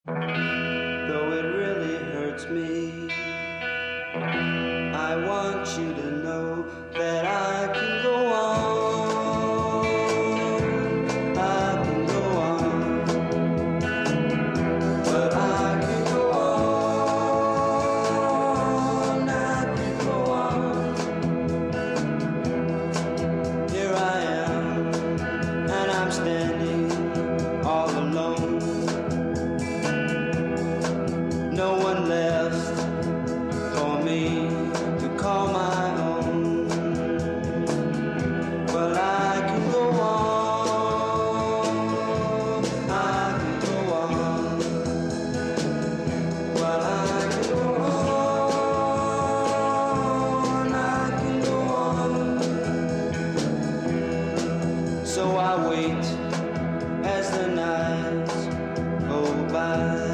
though it really hurts me. I want you to know that I can go on. I can go on. But I can go on. I can go on. Here I am, and I'm standing all alone. No one left for me to call my own. Well, I can go on. I can go on. Well, I can go on. I can go on. So I wait as the nights go by.